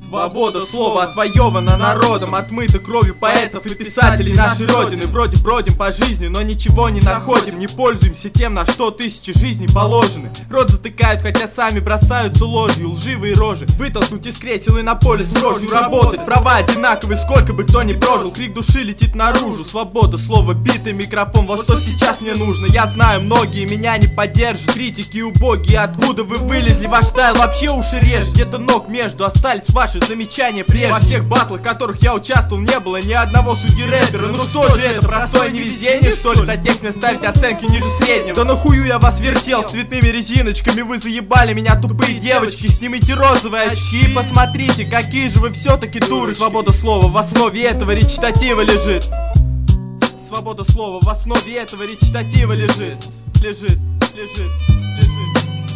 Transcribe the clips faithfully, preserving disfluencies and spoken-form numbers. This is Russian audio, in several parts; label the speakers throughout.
Speaker 1: Свобода слова отвоевана народом, отмыта кровью поэтов и писателей нашей родины. Вроде бродим по жизни, но ничего не находим, не пользуемся тем, на что тысячи жизней положены. Рот затыкают, хотя сами бросаются ложью, лживые рожи вытолкнуть из кресел и на поле с рожью работать. Права одинаковые, сколько бы кто ни прожил, крик души летит наружу. Свобода слова, битый микрофон, вот что сейчас мне нужно. Я знаю, многие меня не поддержат, критики убогие, откуда вы вылезли, ваш стайл вообще уши режет. Где-то ног между, остались ваши замечания прежде. Во всех батлах, в которых я участвовал, не было ни одного судьи рэпера. Ну что же это, простое невезение, что ли? За тех мне ставить оценки ниже среднего? Да нахую я вас вертел с цветными резиночками, вы заебали меня, тупые девочки. Снимите розовые очки и посмотрите, какие же вы все-таки дуры. Свобода слова в основе этого речитатива лежит. Свобода слова в основе этого речитатива лежит. Лежит, лежит, лежит,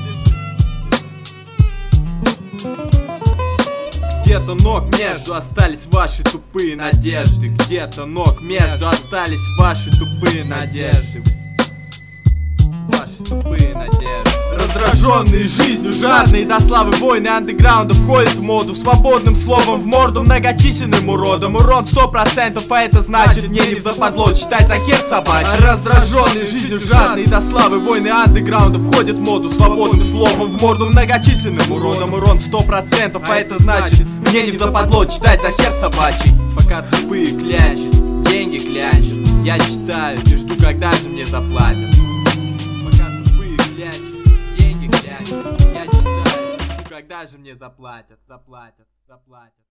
Speaker 1: лежит. Где-то ног между остались ваши тупые надежды. Где-то ног между остались ваши тупые надежды. Ваши тупые надежды. Раздраженные жизнью, жадные до славы войны андеграунда входят в моду. Свободным словом в морду многочисленным уродом. Урод сто процентов, а это значит мне не в западло читать за хер собачий. Раздраженные жизнью, жадные до славы войны андеграунда входят в моду. Свободным словом в морду многочисленным уродом. Урод сто процентов, а это значит мне не в западло читать за хер собачий. Пока тупые клянчат, деньги клянчат, я читаю и жду, когда же мне заплатят. Я читаю, жду, когда же мне заплатят, заплатят, заплатят.